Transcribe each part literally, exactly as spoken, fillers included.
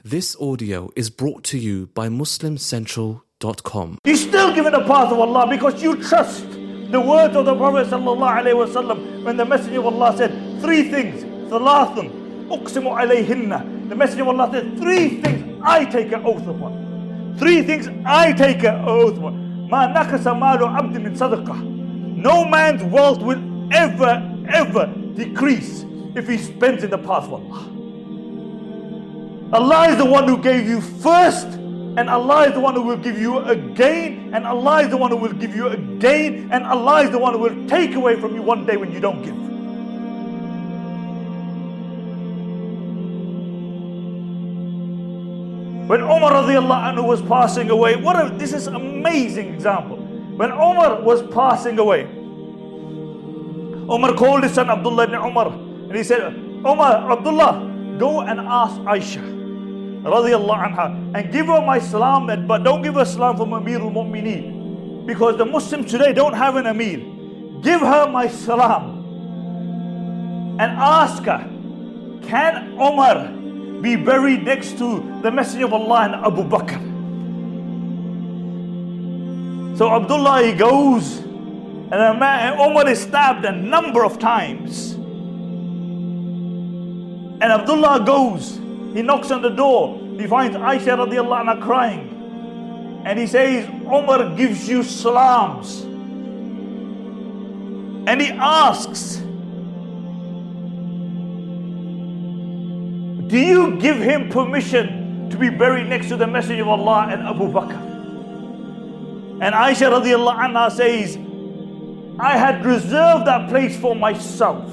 This audio is brought to you by Muslim Central dot com. You still give it the path of Allah because you trust the words of the Prophet sallallahu alaihi wasallam when the Messenger of Allah said three things. Thalathun, uqsimu alayhinna. The Messenger of Allah said three things I take an oath upon. Three things I take an oath upon. Ma nakasa malu abdi min sadaqah. No man's wealth will ever, ever decrease if he spends in the path of Allah. Allah is the one who gave you first, and Allah is the one who will give you again, and Allah is the one who will give you again, and Allah is the one who will take away from you one day when you don't give. When Umar radiallahu anhu was passing away, what a, this is an amazing example. When Umar was passing away, Umar called his son Abdullah ibn Umar, and he said, Umar, Abdullah, go and ask Aisha radiallahu anha and give her my salam, but don't give her salam from Amir al-Mu'mineen, because the Muslims today don't have an Amir. Give her my salam and ask her, can Umar be buried next to the Messenger of Allah and Abu Bakr? So Abdullah, he goes, and a man, Umar is stabbed a number of times. And Abdullah goes, he knocks on the door, he finds Aisha radiallahu anha crying. And he says, Umar gives you salams. And he asks, do you give him permission to be buried next to the Messenger of Allah and Abu Bakr? And Aisha radiallahu anha says, I had reserved that place for myself.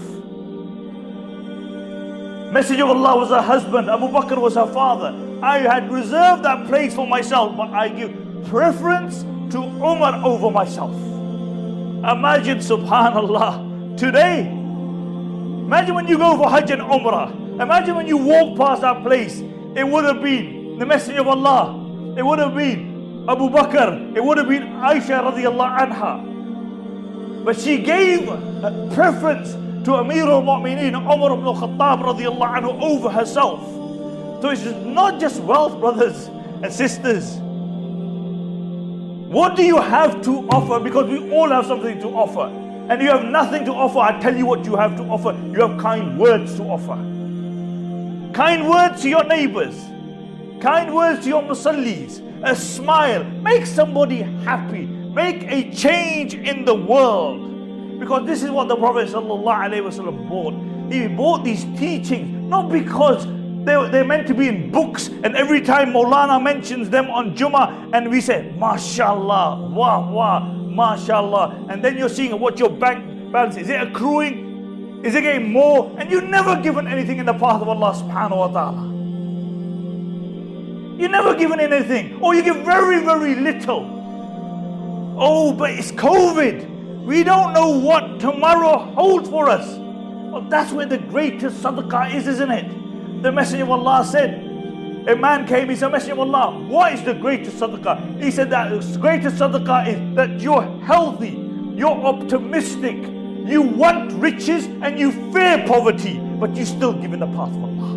Messenger of Allah was her husband, Abu Bakr was her father. I had reserved that place for myself, but I give preference to Umar over myself. Imagine, subhanallah, today, imagine when you go for Hajj and Umrah, imagine when you walk past that place, it would have been the Messenger of Allah, it would have been Abu Bakr, it would have been Aisha radiallahu anha. But she gave a preference to Amir al-Mu'mineen, Umar ibn al-Khattab radiallahu anhu, over herself. So it's not just wealth, brothers and sisters. What do you have to offer? Because we all have something to offer. And you have nothing to offer, I tell you what you have to offer. You have kind words to offer. Kind words to your neighbors. Kind words to your musallis. A smile. Make somebody happy. Make a change in the world. Because this is what the Prophet ﷺ brought. He brought these teachings, not because they, they're meant to be in books, and every time Maulana mentions them on Jummah, and we say, MashaAllah, wah wah, MashaAllah. And then you're seeing what your bank balance is. Is it accruing? Is it getting more? And you've never given anything in the path of Allah subhanahu wa ta'ala. You've never given anything. Or you give very, very little. Oh, but it's COVID. We don't know what tomorrow holds for us. Well, that's where the greatest sadaqah is, isn't it? The Messenger of Allah said, a man came, he said, Messenger of Allah, what is the greatest sadaqah? He said that the greatest sadaqah is that you're healthy, you're optimistic, you want riches and you fear poverty, but you still give in the path of Allah.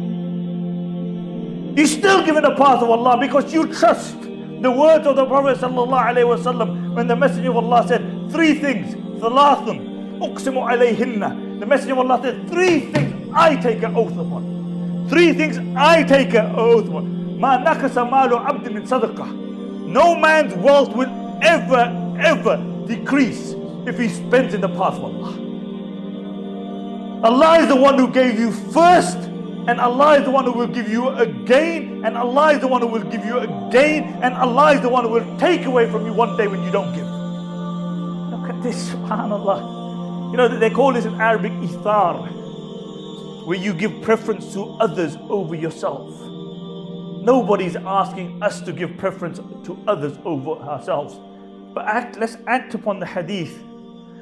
You still give in the path of Allah because you trust the words of the Prophet sallallahu alaihi wasallam when the Messenger of Allah said three things. Thalathun, uqsimu alayhinna. The Messenger of Allah said three things I take an oath upon. Three things I take an oath upon. Ma nakasa malu abdi min sadaqah. No man's wealth will ever, ever decrease if he spends in the path of Allah. Allah is the one who gave you first, and Allah is the one who will give you again, and Allah is the one who will give you again, and Allah is the one who will take away from you one day when you don't give. Look at this, subhanAllah. You know, they call this in Arabic ithar, where you give preference to others over yourself. Nobody's asking us to give preference to others over ourselves. But act, let's act upon the hadith